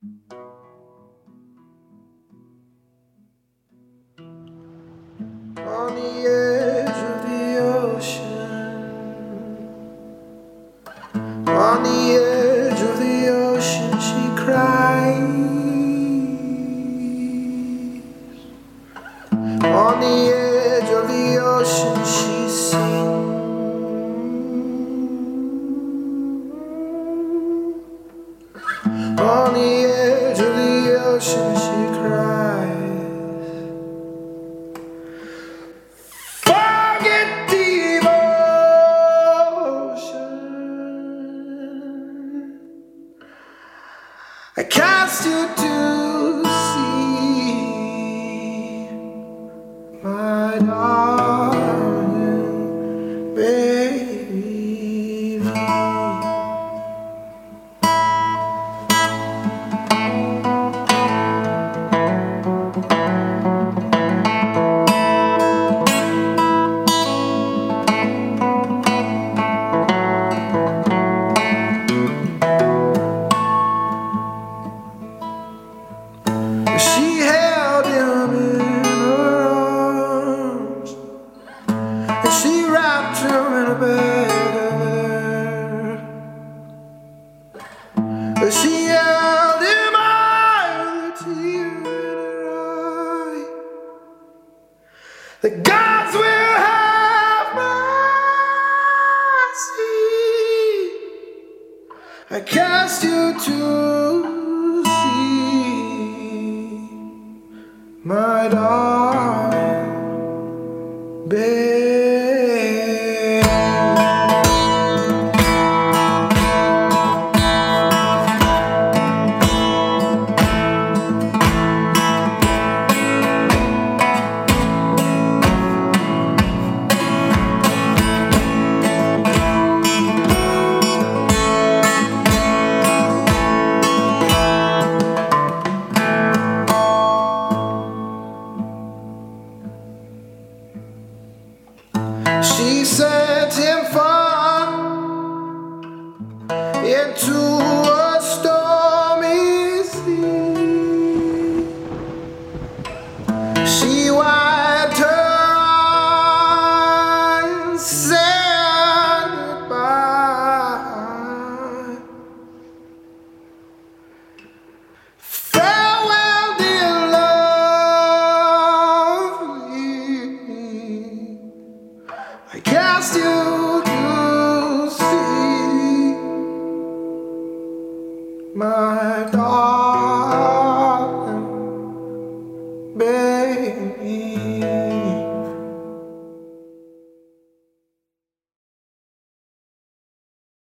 On the edge of the ocean, on the edge of the ocean, she cries. On the edge of the ocean, she sings. On the edge of the ocean, she cries. Forget devotion. I cast you to sea, my darling baby. She held him in her arms, and she wrapped him in a bed over there. She held him high with a tear in her eye. The gods will have mercy. I cast you to sea, my darling.